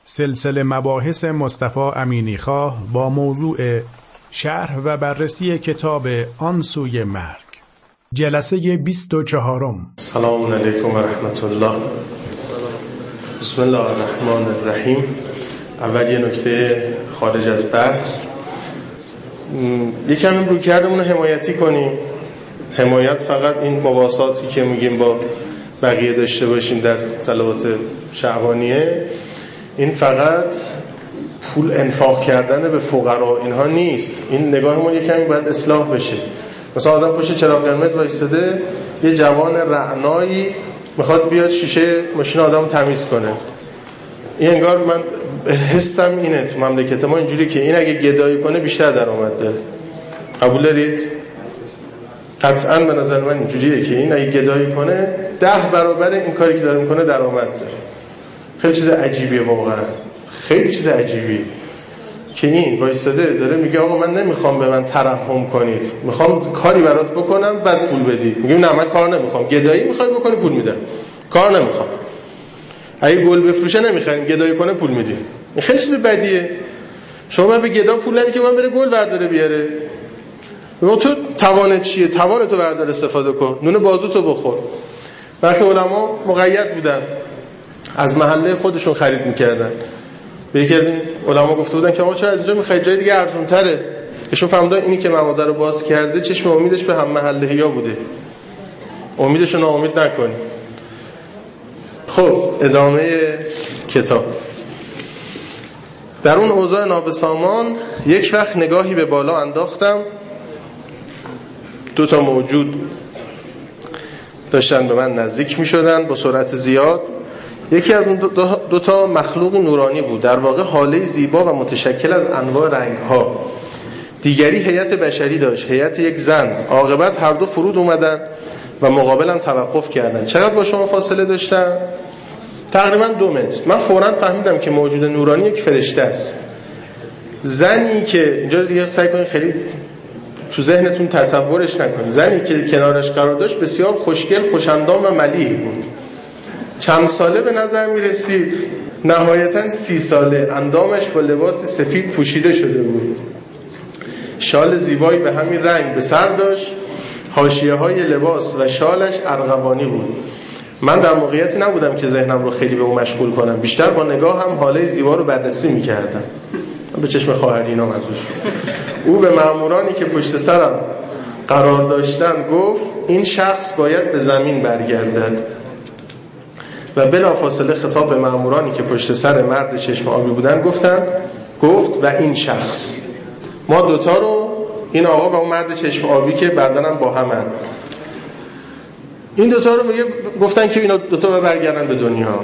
سلسله مباحث مصطفی امینیخواه با موضوع شرح و بررسی کتاب آن سوی مرگ، جلسه 24. سلام علیکم و رحمت الله. بسم الله الرحمن الرحیم. اول یه نکته خارج از بحث، یکم روی کردمون رو حمایتی کنیم. حمایت فقط این مواساتی که میگیم با بقیه داشته باشیم در صلوات شعبانیه، این فقط پول انفاق کردن به فقرا اینها نیست. این نگاهمون یکمی باید اصلاح بشه. مثلا آدم پشت چراغ قرمز وایساده، یه جوان رعنایی میخواد بیاد شیشه ماشین آدمو تمیز کنه. این انگار من حسم اینه تو مملکت ما اینجوری که این اگه گدایی کنه بیشتر درآمد داره. قبول دارید؟ قطعاً به نظر من اینجوریه که این اگه گدایی کنه 10 برابر این کاری که داره میکنه درآمد داره. خیلی چیز عجیبیه واقعا، خیلی چیز عجیبی که این وایساده داره میگه آقا من نمیخوام به من ترحم کنید، میخوام کاری برات بکنم بعد پول بدی. میگم نه من کار نمیخوام. گدایی میخوای بکنی پول میدم، کار نمیخوام. اگه گل بفروشه نمیخریم، گدایی کنه پول میدیم. این خیلی چیز بدیه. شما به گدا پول ندی که من بره گل برداره بیاره. بگم تو توانت چیه؟ توانتو بردار استفاده کن، نون بازوتو بخور. برخی علما مقید بودن، از محله خودشون خرید میکردن. به یکی از این علما گفته بودن که آقا چرا از اینجا میخواید، جای دیگه ارزون تره. ایشون فهمیدن اینی که مغازه رو باز کرده چشم امیدش به هم محله‌یا بوده. امیدشو ناامید نکن. خب ادامه کتاب. در اون اوضاع نابسامان یک وقت نگاهی به بالا انداختم. 2 موجود داشتن به من نزدیک میشدن با سرعت زیاد. یکی از اون 2 مخلوق نورانی بود، در واقع حاله زیبا و متشکل از انواع رنگ‌ها. دیگری هیئت بشری داشت، هیئت یک زن. عاقبت هر دو فرود اومدن و مقابلم توقف کردن. چقدر با شما فاصله داشتن؟ تقریبا 2 متر. من فوراً فهمیدم که موجود نورانی یک فرشته است. زنی که اینجا دیگه سعی کنید خیلی تو ذهنتون تصورش نکنید. زنی که کنارش قرار داشت بسیار خوشگل، خوش‌اندام و ملیح بود. چند ساله به نظر می رسید، نهایتاً 30 ساله. اندامش با لباس سفید پوشیده شده بود. شال زیبایی به همین رنگ به سر داشت. حاشیه های لباس و شالش ارغوانی بود. من در موقعیتی نبودم که ذهنم رو خیلی به اون مشغول کنم، بیشتر با نگاه هم حاله زیبا رو بررسی می کردم. به چشم خواهرینم ازش. او به مامورانی که پشت سرم قرار داشتن گفت این شخص باید به زمین برگردد. و بلافاصله خطاب به مامورانی که پشت سر مرد چشم آبی بودن گفت و این شخص. ما 2 رو، این آقا و اون مرد چشم آبی که بعدن هم با همن، این 2 رو گفتن که اینا 2 برگردن به دنیا.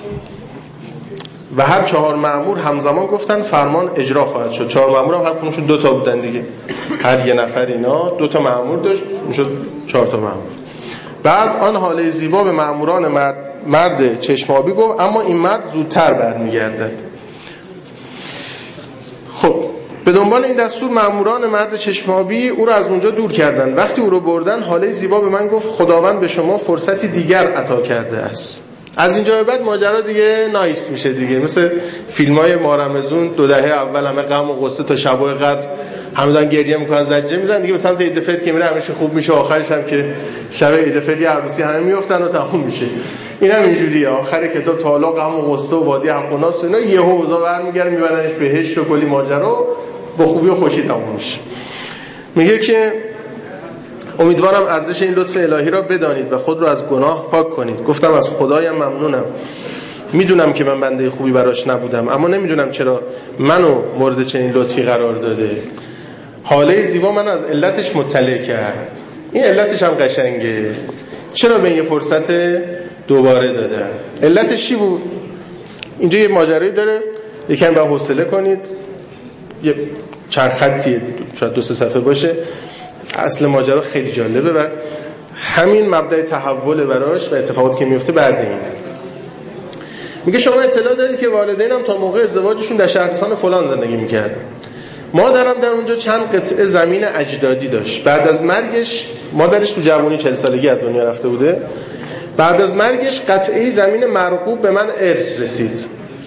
و هر 4 مأمور همزمان گفتن فرمان اجرا خواهد شد. 4 مأمور هم هر کدومشون 2 بودن دیگه. هر یه نفر اینا 2 مأمور داشت، میشد 4 مأمور. بعد آن حاله زیبا به مأموران مرد چشم آبی گفت اما این مرد زودتر برمیگردد. خب به دنبال این دستور مأموران مرد چشم آبی او رو از اونجا دور کردن. وقتی او رو بردن حاله زیبا به من گفت خداوند به شما فرصتی دیگر عطا کرده است. از اینجا به بعد ماجرا دیگه نایس میشه دیگه، مثل فیلمای مارمزون 2 دهه اول همه غم و غصه تا شبای قدر همه دارن گریه میکنن زجه میزنن دیگه، مثلا عید فطر که میره همه خوب میشه، آخرش هم که شب عید فطر عروسی همه میافتن و تموم میشه. اینم اینجوریه، آخر کتاب تا حالا غم و غصه و وادی حق و ناس و اینا یهو اوضاع برمیگره میبرنش بهشت و کلی ماجرا با خوبی و خوشی تموم میشه. میگه که امیدوارم ارزش این لطف الهی را بدانید و خود را از گناه پاک کنید. گفتم از خدایم ممنونم. میدونم که من بنده خوبی براش نبودم، اما نمیدونم چرا منو مورد چنین لطفی قرار داده. حاله زیبا من از علتش مطلع کرد. این علتش هم قشنگه. چرا به این فرصت دوباره دادن؟ علتش چی بود؟ اینجا یه ماجرایی داره، یکم با حوصله کنید. یه چند خطیه، شاید 2-3 صفحه باشه. اصل ماجرا خیلی جالبه و همین مبدأ تحول براش و اتفاقاتی که میفته بعد این. میگه شما اطلاع دارید که والدینم تا موقع ازدواجشون در شهرستان فلان زندگی میکردن. مادرم در اونجا چند قطعه زمین اجدادی داشت. بعد از مرگش، مادرش تو جوانی 40 سالگی از دنیا رفته بوده، بعد از مرگش قطعه زمین مرغوب به من ارث رسید.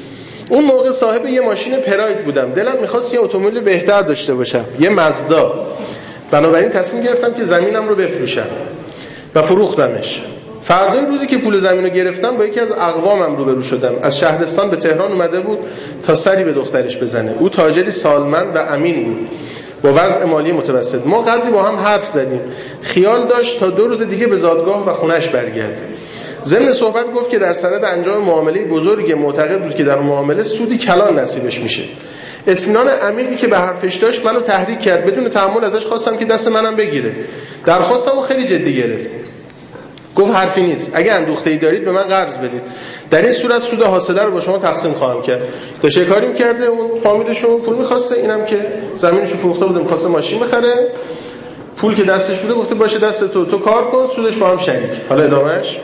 اون موقع صاحب یه ماشین پراید بودم، دلم میخواست یه اتومبیل بهتر داشته باشم، یه مازدا. بنابراین تصمیم گرفتم که زمینم رو بفروشم و فروختمش. فردای روزی که پول زمین رو گرفتم با یکی از اقوامم روبرو شدم. از شهرستان به تهران اومده بود تا سری به دخترش بزنه. او تاجری سالمند و امین بود با وضع مالی متوسط. ما قدری با هم حرف زدیم. خیال داشت تا 2 روز دیگه به زادگاه و خونش برگرده. ضمن صحبت گفت که در سند انجام معامله بزرگی معتقد بود که در معامله سودی کلان نصیبش میشه. اطمینان عمیقی که به حرفش داشت منو تحریک کرد. بدون تحمل ازش خواستم که دست منم بگیره. درخواستمو خیلی جدی گرفت. گفت حرفی نیست، اگه اندوخته‌ای دارید به من قرض بدید، در این صورت سود حاصله رو با شما تقسیم خواهم کرد. داشته کاری می‌کرده، اون فامیلشون پول می‌خواسته، اینم که زمینشو فروخته بود می‌خواسته ماشین بخره، پول که دستش بوده گفته باشه دست تو کار کن، سودش با هم شریک. حالا ادامهش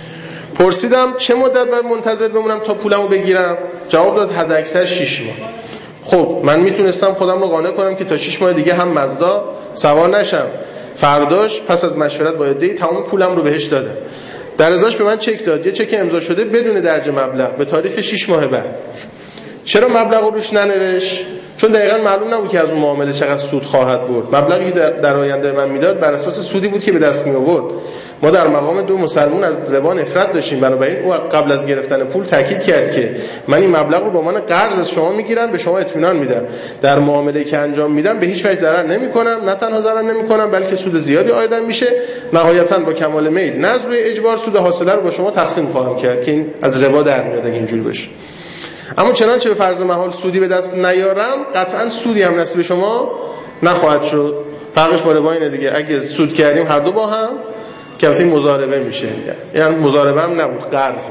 پرسیدم چه مدت باید منتظر بمونم تا پولمو بگیرم؟ جواب داد حداکثر 6 ماه. خب من میتونستم خودم رو قانع کنم که تا 6 ماه دیگه هم مازدا سوار نشم. فرداش پس از مشورت با عده‌ای تمام پولم رو بهش دادم. در ازاش به من چک داد، یه چک امضا شده بدون درج مبلغ به تاریخ 6 ماه بعد. چرا مبلغ رو روش ننوشت؟ چون دقیقاً معلوم نبود که از اون معامله چقدر سود خواهد برد. مبلغی که در آینده من میداد بر اساس سودی بود که به دست می آورد. ما در مقام 2 مسلمان از ربا نفرت داشتیم، بنابراین او قبل از گرفتن پول تاکید کرد که من این مبلغ رو به عنوان قرض از شما میگیرم، به شما اطمینان میدم در معامله‌ای که انجام میدم به هیچ وجه ضرر نمیکنم، نه تنها ضرر نمیکنم بلکه سود زیادی عایدم میشه. نهایتاً با کمال میل نه از روی اجبار سود حاصله رو با شما تقسیم خواهم کرد که این از ربا در میاد اگه اینجوری بشه. اما چنانچه به فرض محال سودی به دست نیارم قطعاً سودی هم نصیب شما نخواهد شد. فرقش با ربا اینه دیگه، اگه سود کردیم هر دو با هم که البته مضاربه میشه، یعنی مضاربه هم نبود، قرض.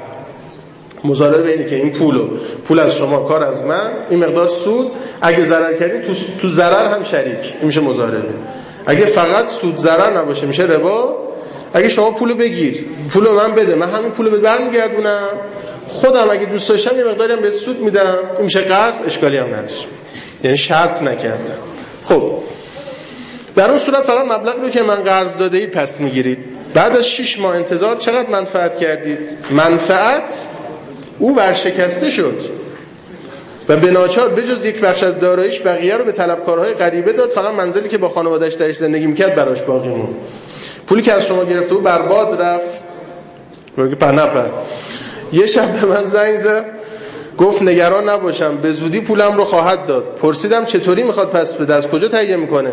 مضاربه اینه که این پول از شما، کار از من، این مقدار سود، اگه ضرر کردیم تو ضرر هم شریک، این میشه مضاربه. اگه فقط سود ضرر نباشه میشه ربا. اگه شما پولو بگیر، پولو من بده، من همین پولو برمیگردونم، خودم اگه دوست داشتم یه مقداری هم به سود میدم، این میشه قرض، اشکالی هم نداره. یعنی شرط نکردم. خب در اون صورت فقط مبلغ رو که من قرض داده اید پس میگیرید. بعد از 6 ماه انتظار چقدر منفعت کردید؟ منفعت او ورشکسته شد و به ناچار بجز یک بخش از داراییش بقیه رو به طلبکارهای غریبه داد. فقط منزلی که با خانواده‌اش درش زندگی میکرد براش باقی موند. پولی که از شما گرفته بود برباد رفت. روی پنپه. یه شب به من زنگ زد گفت نگران نباشم به زودی پولم رو خواهد داد. پرسیدم چطوری میخواد پس بده، از کجا تهیه میکنه؟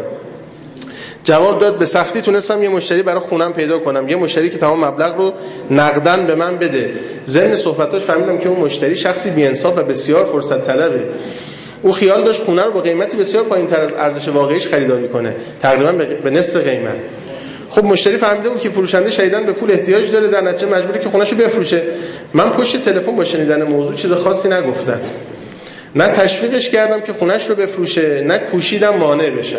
جواب داد به سختی تونستم یه مشتری برای خونم پیدا کنم، یه مشتری که تمام مبلغ رو نقداً به من بده. ضمن صحبتاش فهمیدم که اون مشتری شخصی بی‌انصاف و بسیار فرصت طلبه. او خیال داشت خونه رو با قیمتی بسیار پایین‌تر از ارزش واقعیش خریداری کنه، تقریباً به نصف قیمت. خب مشتری فهمیده بود که فروشنده شدیداً به پول احتیاج داره، در نتیجه مجبوره که خونه‌شو بفروشه. من پشت تلفن با شنیدن موضوع چیز خاصی نگفتم. نه تشویقش کردم که خونه‌ش رو بفروشه، نه کوشیدم مانع بشم.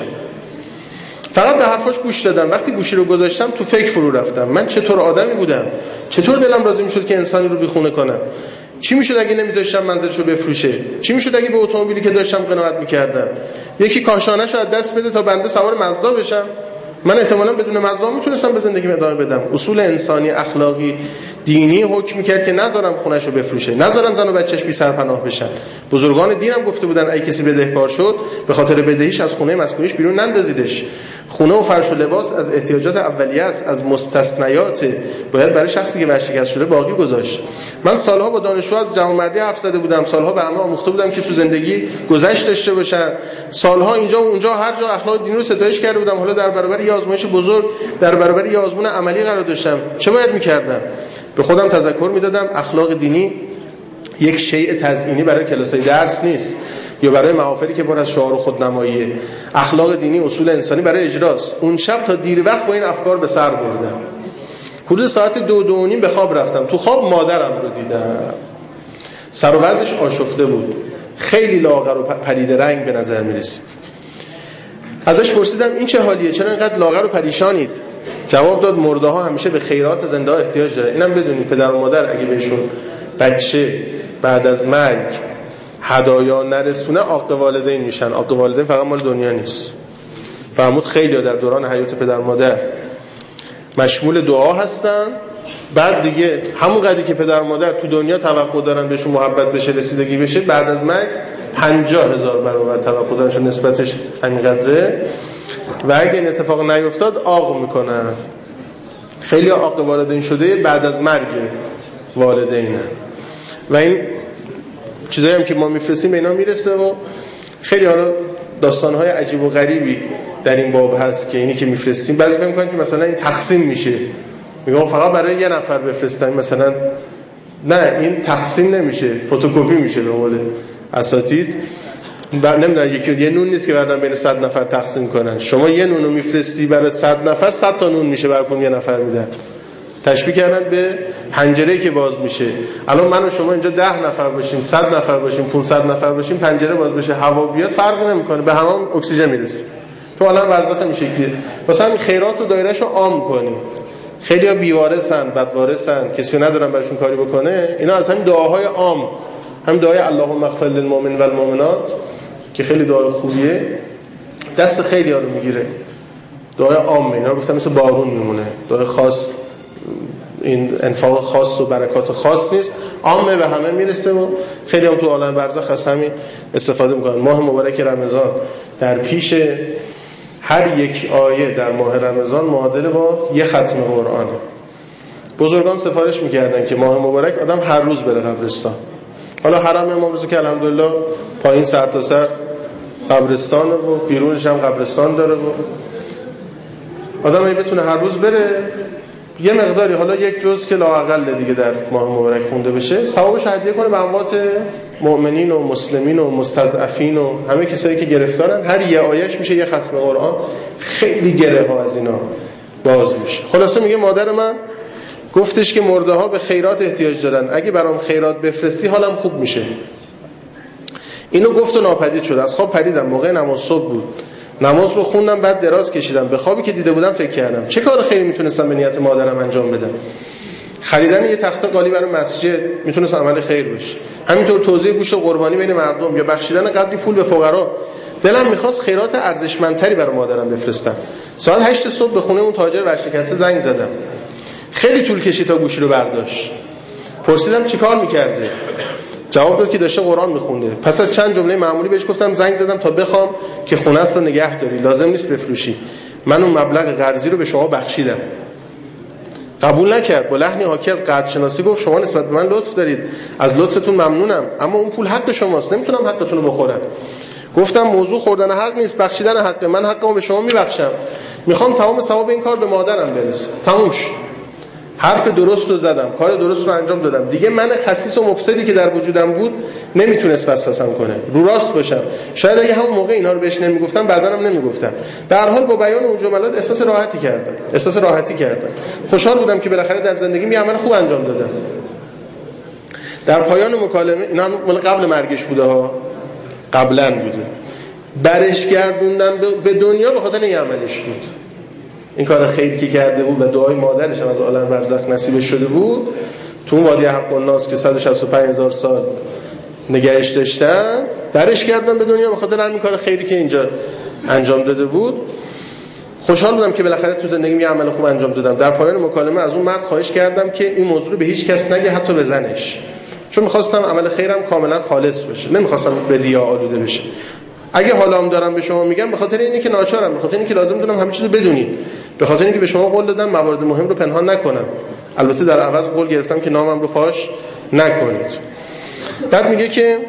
فقط به حرفاش گوش دادم. وقتی گوشی رو گذاشتم تو فکر فرو رفتم. من چطور آدمی بودم؟ چطور دلم راضی میشد که انسانی رو بیخونه کنم؟ چی میشد اگه نمیذاشتم منزلشو بفروشه؟ چی میشد اگه به اتومبیلی که داشتم قناعت میکردم؟ یکی کاشانه‌شو از دست بده تا بنده سوار مازدا بشم؟ من احتمالاً بدون مازدا میتونستم به زندگیم ادامه بدم. اصول انسانی، اخلاقی، دینی حکم میکرد که نذارم خونه‌شو بفروشه، نذارم زن و بچه‌ش بی سرپناه بشن. بزرگان دینم گفته بودن اگه کسی بدهکار شد به خاطر بدهیش از خونه مسکونیش بیرون نندازیدش. خونه و فرش و لباس از احتیاجات اولیه است، از مستثنیات، باید برای شخصی که ورشکست شده باقی گذاشت. من سالها با دانشجو از جوانمردی حرف زده بودم، سالها به همه آموخته بودم که تو زندگی گذشت داشته باشن، سالها اینجا و اونجا هر جا اخلاق دینی رو ستایش کرده بودم. حالا در برابر یه آزمایش بزرگ، در برابر یه آزمون عملی قرار داشتم. چه باید می‌کردم؟ به خودم تذکر میدادم اخلاق دینی یک شیء تزیینی برای کلاسای درس نیست یا برای محافلی که پر از شعار و خودنماییه. اخلاق دینی اصول انسانی برای اجراست. اون شب تا دیر وقت با این افکار به سر بردم. حدود ساعت 2:30 به خواب رفتم. تو خواب مادرم رو دیدم. سر و وضعش آشفته بود، خیلی لاغر و پریده رنگ به نظر می‌رسید. ازش پرسیدم این چه حالیه؟ چرا اینقدر لاغر و پریشانید؟ جواب داد مرده ها همیشه به خیرات زنده ها احتیاج داره. اینم بدونید پدر و مادر اگه بهشون بچه بعد از مرگ هدایا نرسونه عاق والدین میشن. عاق والدین فقط مال دنیا نیست. فرمود خیلی ها در دوران حیات پدر و مادر مشمول دعا هستن بعد دیگه همون قدری که پدر مادر تو دنیا توقع دارن بهشون محبت بشه، رسیدگی بشه، بعد از مرگ 50,000 برابر توقع دارن، نسبتش همینقدره. و اگه این اتفاق نیفتاد عاق میکنن. خیلی عاق والدین شده بعد از مرگ والدینن و این چیزایی هم که ما میفرستیم به اینا میرسه. و خیلی حالا داستان‌های عجیب و غریبی در این باب هست که اینی که میفرستیم بعضی فکر می‌کنن که مثلا این تقسیم میشه، میگم فقط برای یه نفر بفرستن، مثلا نه، این تقسیم نمیشه، فتوکپی میشه به قول اساتید. نمیدونم یه نون نیست که بعداً بین 100 نفر تقسیم کنن. شما یه نونو میفرستی برای 100 نفر، 100 تا نون میشه برای یه نفر میدن. تشبیه کردن به پنجره‌ای که باز میشه. الان من و شما اینجا 10 نفر باشیم، 100 نفر باشیم، 500 نفر باشیم، پنجره باز بشه، هوا بیاد، فرق نمیکنه، به همون اکسیژن میرسه. تو الان برزخ میشه که مثلا خیرات و دایرهشو عام کنی. خیلی‌ها بیوارثن، بدوارثن، کسی ندارن براشون کاری بکنه. اینا از همین دعاهای عام، هم دعای اللهم اغفر للمؤمنین والمؤمنات که خیلی دعای خوبیه، دست خیلی‌ها رو میگیره. دعای عام اینا رو گفتم مثل بارون میمونه. دعای خاص، این انفاق خاص و برکات خاص نیست، عامه به همه میرسه و خیلی هم تو عالم برزخ از همین استفاده میکنن. ماه مبارک رمضان در پیش هر یک آیه در ماه رمضان معادل با یه ختم قرآنه. بزرگان سفارش میکردن که ماه مبارک آدم هر روز بره قبرستان. حالا حرم امام رضا که الحمدلله پایین سر تا سر قبرستانه و بیرونش هم قبرستان داره و آدم اگه بتونه هر روز بره یه مقداری، حالا یک جزء که لااقل دیگه در ماه مبارک خونده بشه، ثوابش هدیه کنه به اموات مؤمنین و مسلمین و مستضعفین و همه کسایی که گرفتارن. هر یه آیهش میشه یه ختم قرآن. خیلی گره ها از اینا باز میشه. خلاصه میگه مادر من گفتش که مرده ها به خیرات احتیاج دارن، اگه برام خیرات بفرستی حالم خوب میشه. اینو گفت و ناپدید شد. از خواب پریدم، موقع نماز صبح بود. نماز رو خوندم، بعد دراز کشیدم. به خوابی که دیده بودم فکر کردم چه کار خیری میتونستم به نیت مادرم انجام بدم. خریدن یه تخته قالی برای مسجد میتونست عمل خیر باشه. همینطور توزیع گوشت قربانی بین مردم یا بخشیدن قدری پول به فقرا. دلم میخواست خیرات ارزشمندتری برای مادرم بفرستم. ساعت 8 صبح به خونه اون تاجر ورشکسته زنگ زدم. خیلی طول کشید تا گوشی رو برداشت. پرسیدم چیکار میکرده؟ جواب داد که داشته قرآن میخونده. پس از چند جمله معمولی بهش گفتم زنگ زدم تا بخوام که خونه‌ت رو نگه داری، لازم نیست بفروشی. من اون مبلغ قرضی رو به شما بخشیدم. قبول نکرد. با لحنی حاکی از قدر شناسی گفت شما نسبت به من لطف دارید، از لطفتون ممنونم، اما اون پول حق شماست، نمیتونم حقتون رو بخورم. گفتم موضوع خوردن حق نیست، بخشیدن حقه. من حقمو به شما میبخشم. میخوام تمام ثواب این کار به مادرم برسه. تموم شد. حرف درست رو زدم، کار درست رو انجام دادم. دیگه من خسیس و مفسدی که در وجودم بود نمیتونست وسوسه‌ام کنه. رو راست باشم. شاید اگه همون موقع اینا رو بهش نمیگفتم بعداً هم نمیگفتم. به هر حال با بیان اون جملات احساس راحتی کردم. خوشحال بودم که بالاخره در زندگیم یه عمل خوب انجام دادم. در پایان مکالمه، اینا هم قبل مرگش بوده ها، قبلاً بوده، برش گردوندن به دنیا به خاطر این عملش بود. این کار خیری که کرده بود و دعای مادرش هم از عالم برزخ نصیبش شده بود. تو اون وادی حق الناس که 165,000 سال نگهش داشتن، برش گردوندن به دنیا به خاطر همین کار خیری که اینجا انجام داده بود. خوشحال بودم که بالاخره تو زندگیم یه عمل خوب انجام دادم. در پایان مکالمه از اون مرد خواهش کردم که این موضوع رو به هیچ کس نگه، حتی به زنش، چون می‌خواستم عمل خیرم کاملا خالص بشه، نمی‌خواستم به ریا آلوده بشه. اگه حالام دارم به شما میگم به خاطر اینه که ناچارم، به خاطر اینه که لازم دونم همه چیزو بدونید، به خاطر اینه که به شما قول دادم موارد مهم رو پنهان نکنم. البته در عوض قول گرفتم که نامم رو فاش نکنید. بعد میگه که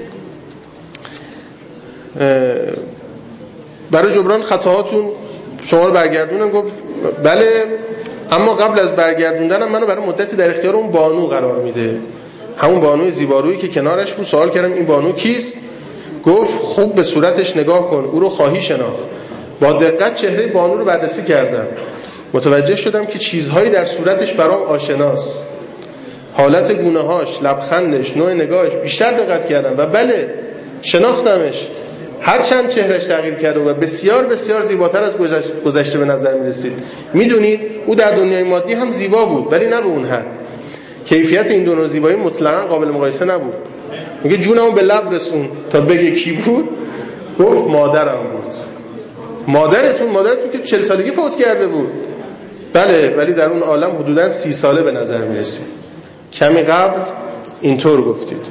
برای جبران خطاهاتون شما رو برگردونم. گفت بله، اما قبل از برگردوندنم منو برای مدتی در اختیار اون بانو قرار میده، همون بانوی زیبارویی که کنارش بود. سوال کردم این بانو کیست؟ گفت خوب به صورتش نگاه کن، او رو خواهی شناخت. با دقت چهره بانو رو بررسی کردم، متوجه شدم که چیزهایی در صورتش برام آشناست. حالت گونه‌هاش، لبخندش، نوع نگاهش، بیشتر دقت کردم و بله شناختمش. هرچند چهرهش تغییر کرده و بسیار بسیار زیباتر از گذشته به نظر می رسید. میدونید او در دنیای مادی هم زیبا بود، ولی نه به اون حد. کیفیت این دو نوع زیبایی مطلقاً قابل مقایسه نبود. میگه جونمو به لب رسون تا بگه کی بود. گفت مادرم بود. مادرتون که 40 سالگی فوت کرده بود. بله، ولی در اون عالم حدوداً 30 ساله به نظر می رسید. کمی قبل اینطور گفتید.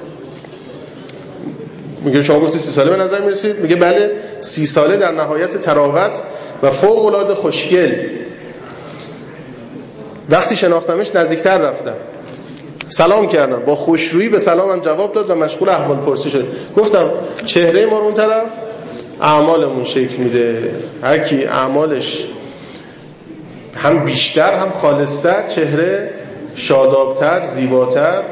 میگه شما گفتید 30 ساله به نظر می رسید؟ میگه بله 30 ساله در نهایت تراوت و فوق العاده خوشگل. وقتی شناختمش نزدیکتر رفتم، سلام کردم، با خوشرویی به سلامم جواب داد و مشغول احوال پرسی شد. گفتم چهره ما رو اون طرف اعمالمون شکل میده، هر کی اعمالش هم بیشتر هم خالصتر، چهره شادابتر، زیباتر.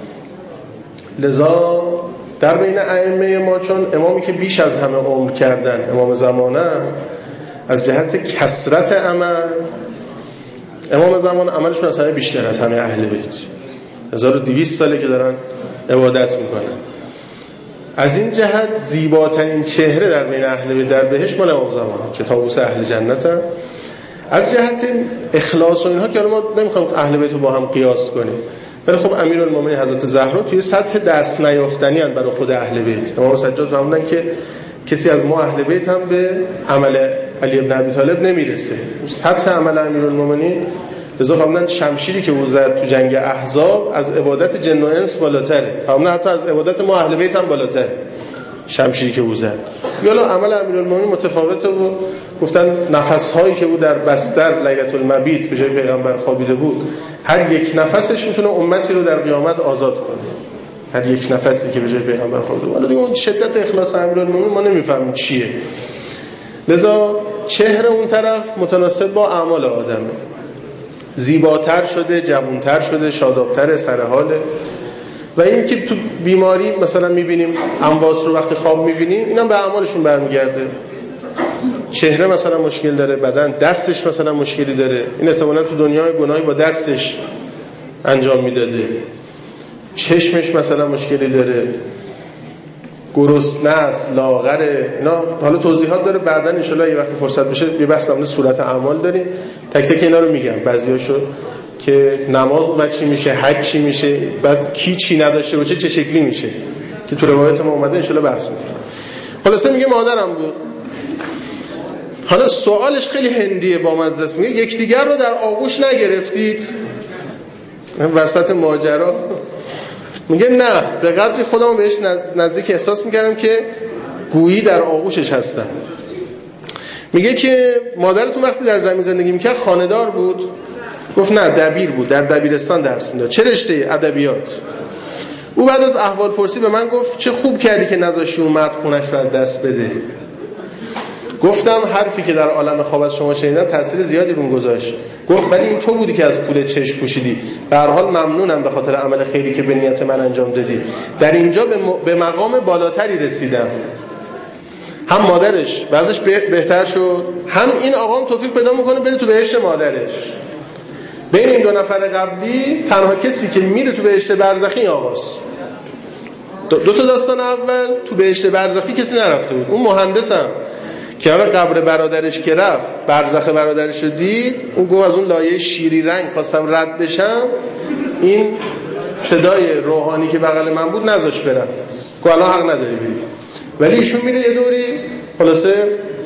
لذا در بین ائمه ما، چون امامی که بیش از همه عمر کردن امام زمانه، از جهت کثرت عمل امام زمان عملشون از همه بیشتر از همه اهل بیت. 1200 ساله که دارن عبادت میکنن. از این جهت زیباترین چهره در بین اهل بیت در بهشت مال امام زمان که طاووس اهل جنتن. از جهت اخلاص و اینها که ما نمیخوایم اهل بیت رو با هم قیاس کنیم، ولی خب امیرالمومنین حضرت زهرا توی سطح دست نیافتنی ان برای خود اهل بیت. امام سجاد فرمودن که کسی از ما اهل بیت هم به عمل علی ابن ابی طالب نمیرسه. سطح عمل امیرالمومنین لذا فرمودن شمشیری که او زد تو جنگ احزاب از عبادت جن و انس بالاتره. فرمودن حتی از عبادت ما اهل بیت هم بالاتره شمشیری که او زد. یالا عمل امیرالمومنین متفاوته و گفتن نفس‌هایی که او در بستر لیلة المبیت به جای پیغمبر خوابیده بود، هر یک نفسش میتونه امتی رو در قیامت آزاد کنه. هر یک نفسی که به جای پیغمبر خوابیده بود. حالا دیگه اون شدت اخلاص امیرالمومنین ما نمیفهمیم چیه. لذا چهره اون طرف متناسب با اعمال آدمه، زیباتر شده، جوانتر شده، شادابتر، سرحاله. و این که تو بیماری مثلا میبینیم اموات رو وقتی خواب میبینیم، اینا به اعمالشون برمیگرده. چهره مثلا مشکل داره، بدن دستش مثلا مشکلی داره، این احتمالاً تو دنیای گناهی با دستش انجام میداده. چشمش مثلا مشکلی داره، گرسنه است، لاغره. اینا حالا توضیحات داره، بعداً ان شاءالله یه وقت فرصت بشه یه بحث در صورت اعمال داریم، تک تک اینا رو میگم. بعضیاشو که نماز اون چی میشه، حج چی میشه، بعد کی چی نداشته باشه چه شکلی میشه، که تو روایت ما اومده ان شاءالله بحث میکنیم. خلاصه میگه مادرم بود. حالا سوالش خیلی هندیه، با مزه است. میگه یکدیگر رو در آغوش نگرفتید؟ وسط ماجرا میگه نه، به قدری خودمو بهش نزدیک احساس میکردم که گویی در آغوشش هستم. میگه که مادرتون وقتی در زمین زندگی میکرد خانه‌دار بود؟ گفت نه، دبیر بود، در دبیرستان درس میداد. چه رشته؟ ادبیات. او بعد از احوال پرسی به من گفت چه خوب کردی که نذاشتی اون مرد خونش رو از دست بده. گفتم حرفی که در عالم خواب از شما شنیدم تاثیر زیادی روم گذاشت. گفت ولی این تو بودی که از پول چشم پوشیدی. به هر حال ممنونم به خاطر عمل خیری که به نیت من انجام دادی. در اینجا به مقام بالاتری رسیدم. هم مادرش وضعش بهتر شد، هم این آقام توفیق پیدا میکنه بره تو بهشت مادرش. بین این دو نفر قبلی تنها کسی که میره تو بهشت برزخی آقاست. دو تا داستان اول تو بهشت برزخی کسی نرفته بود. اون مهندسم که حالا قبر برادرش که رفت، برزخ برادرش رو دید، اون گفت از اون لایه شیری رنگ خواستم رد بشم، این صدای روحانی که بغل من بود نذاش برم. گفت الان حق نداری بری. ولی ایشون میره یه دوری، خلاصه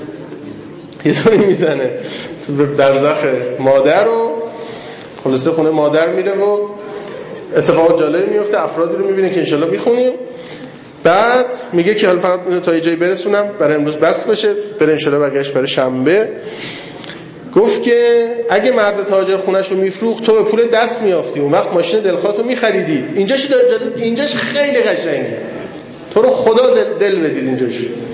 یه دوری میزنه تو برزخ مادر رو، خلاصه خونه مادر میره و اتفاقات جالبی میفته، افرادی رو میبینه که انشالله میخونیم. بعد میگه که حالا فقط تا یه جایی برسونم برای امروز بس باشه، بره انشالله برگشت برای شنبه. گفت که اگه مرد تاجر خونش رو میفروخت تو به پول دست میافتی، اون وقت ماشین دلخواهتو میخریدی. اینجاش خیلی قشنگه، تو رو خدا دل بدید. اینجاش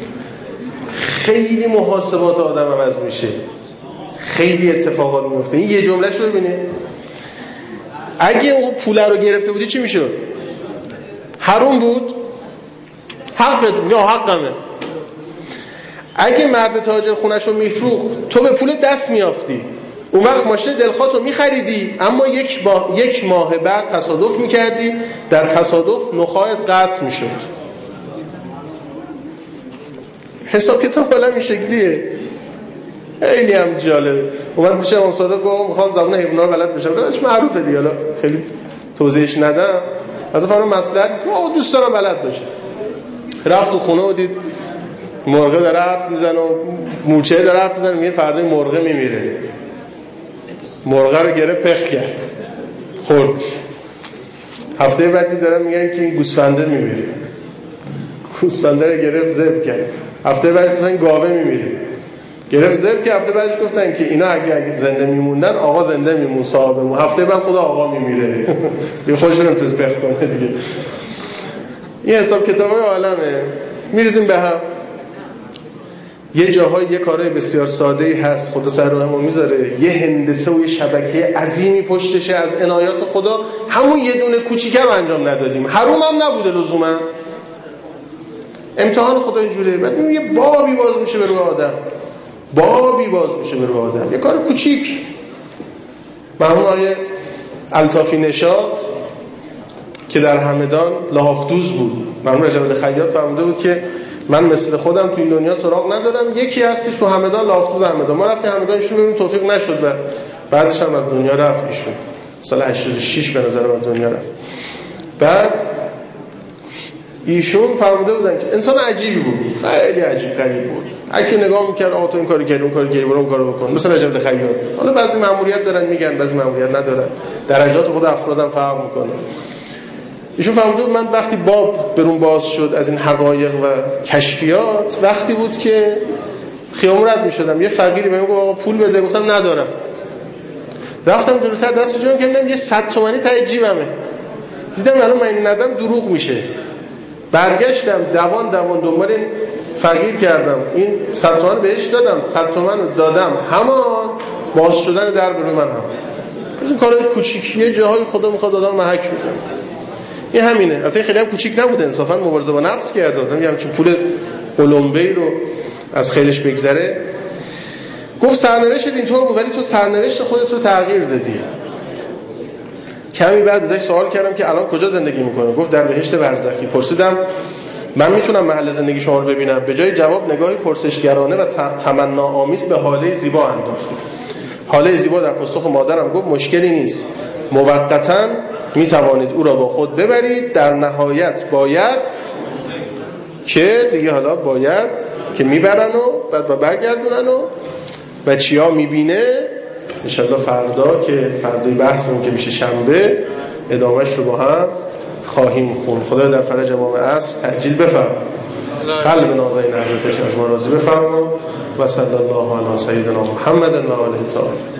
خیلی محاسبات آدم عوض میشه، خیلی اتفاقات میفته. این یه جملهش رو ببینید. اگه اون پول رو گرفته بودی چی میشد؟ حرام بود؟ حقت یا حقمه. اگه مرد تاجر خونش رو میفروخت تو به پول دست میافتی، اون وقت ماشین دلخواهتو میخریدی، اما یک ماه بعد تصادف میکردی، در تصادف نخاعت قطع میشد. حساب کتاب حالا این شکلیه. خیلی هم جالب. اومد میشه امام صادق گفت میخوام زبان حیوانات بلد بشم. داش معروفه دیگه، حالا خیلی توضیحش ندم. از فرض مصلحت نیست، ما دوست دارم بلد باشه. رفت تو خونه و دید مرغ داره حرف میزنه و موچه داره حرف میزنه، میگه فردا مرغ میمیره. مرغ رو گرفت پخ کرد خوردش. هفته بعدی دارن میگن که این گوسفنده میمیره، گوسفنده رو گرفت ذبح کرد. هفته بعد گفتن گاوه میمیره، گرفت ذبح کرد. هفته بعدش گفتن که اینا اگه زنده میموندن آقا زنده میمون صاحبمون. هفته بعد خدا آقا میمیره دیگه خودشون نمیتونست پخ کنه دیگه. این حساب کتابای عالمه، میریزیم به هم. یه جاهای یه کارهای بسیار ساده‌ای هست خدا سر راه ما میذاره، یه هندسه و یه شبکه عظیمی پشتشه از عنایات خدا، همون یه دونه کوچیکه رو انجام ندادیم. حروم هم نبوده لزوما، امتحان خدا اینجوریه. بعد یه بابی باز میشه به روی آدم، بابی باز میشه به روی آدم، یه کار کوچیک. مرحوم آقای الطافی نشاط که در همدان لحافدوز بود، مرحوم رجب خیاط فرموده بود که من مثل خودم تو این دنیا سراغ ندارم، یکی هستش تو همدان، لحافدوز همدان. ما رفتیم همدان ایشون ببینیم، توفیق نشد و بعدش هم از دنیا رفت. ایشون سال 86 به نظر من از دنیا رفت. بعد ایشون فرموده بودن که انسان عجیبی بود، خیلی عجیب غریب بود. هر کی نگاه می‌کرد آقا تو این کارو کردی، اون کارو کردی، برو اون کارو بکن. مثلا رجب خیاط. حالا بعضی مأموریت دارن میگن، بعضی مأموریت ندارن. درجات خود افرادم فرق می‌کنه. ایشون فرموده بود من وقتی باب برون باز شد از این حقایق و کشفیات، وقتی بود که خیابون رد می‌شدم، یه فقیری بهم گفت آقا پول بده، گفتم ندارم. رفتم جلوتر دستو جلوم کردم، یه 100 تومانی ته جیبمه. دیدم الان من ندم دروغ میشه. برگشتم دوان دنبال این فقیر کردم، این 100 تومن بهش دادم، 100 تومن رو دادم، همان باز شدن در به روی من هم. این کارهای کوچیکیه جاهای خدا میخواد آدم محک بزنه. این همینه. البته خیلی هم کوچیک نبود، انصافا مبارزه با نفس کرد. آدم یه همچین پول قلمبه‌ای رو از خیلش بگذره. گفت سرنوشت اینطور بود ولی تو سرنوشت خودت رو تغییر دادی. کمی بعد ازش سوال کردم که الان کجا زندگی میکنه؟ گفت در بهشت برزخی. پرسیدم من میتونم محل زندگی شما رو ببینم؟ به جای جواب نگاهی پرسشگرانه و تمناآمیز به حاله زیبا انداخت. حاله زیبا در پاسخ مادرم گفت مشکلی نیست، موقتا میتوانید او را با خود ببرید، در نهایت باید که دیگه حالا باید که میبرن و بعد برگردونن و چیا میبینه. انشالله فردا که فردای بحثمون که میشه شنبه ادامهش رو با هم خواهیم خون. خدا در فرج امام عصر تعجیل بفرما، قلب نازنین حضرتش از ما راضی بفرما و صلی الله علی سیدنا محمد و آله الطاهرین.